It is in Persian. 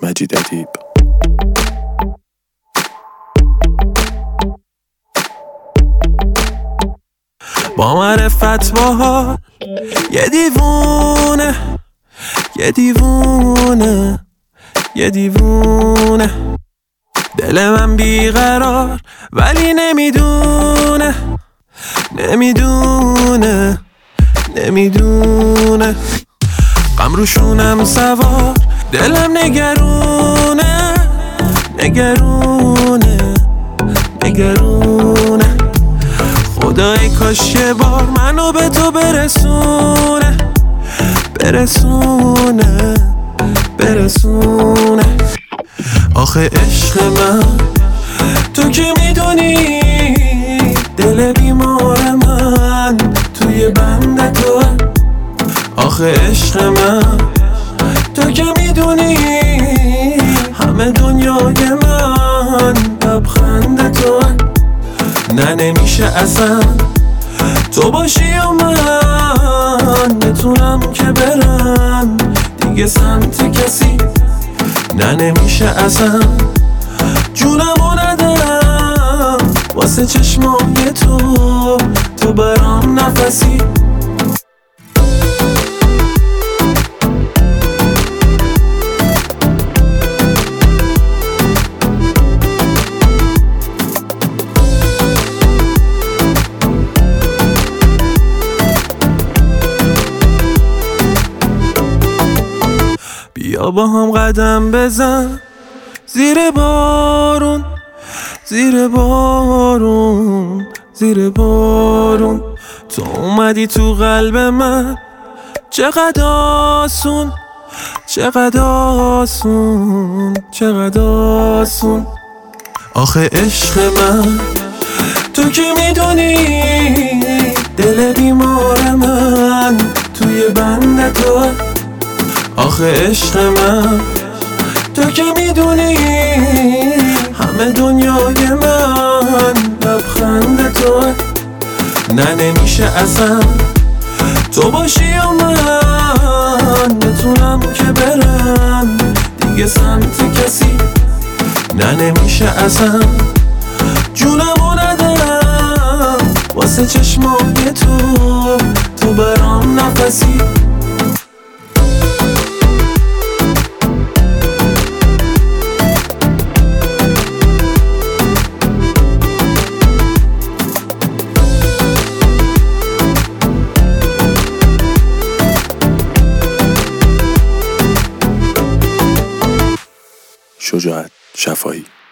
مجید ادیب. با معرفت باها یه دیوونه، یه دیوونه، یه دیوونه. دل من بیقرار ولی نمیدونه، نمیدونه، نمیدونه. غم روشونم سوار، دلم نگرونه، نگرونه، نگرونه. خدای کاش یه بار منو به تو برسونه، برسونه، برسونه. آخه عشق من تو که میدونی دل بیمار من توی بند تو. آخه عشق من تو که میدونی همه دنیای من لبخند تو. نه نمیشه اصلا تو باشی و من بتونم که برم دیگه سمت کسی. نه نمیشه اصلا جونمو ندم واسه چشمای تو، تو برام نفسی. بیا با هم قدم بزن زیر بارون، زیر بارون، زیر بارون. تو اومدی تو قلب من چقدر آسون، چقدر آسون، چقدر آسون. آخه عشق من تو که میدونی دل بیمار من توی بند تو. آخه عشق من تو که میدونی همه دنیای من لبخند تو. نه نمیشه اصلا تو باشی و من بتونم که برم دیگه سمت کسی. نه نمیشه اصلا جونمو ندم واسه چشمای تو، تو برام نفسی. شجاعت شفایی.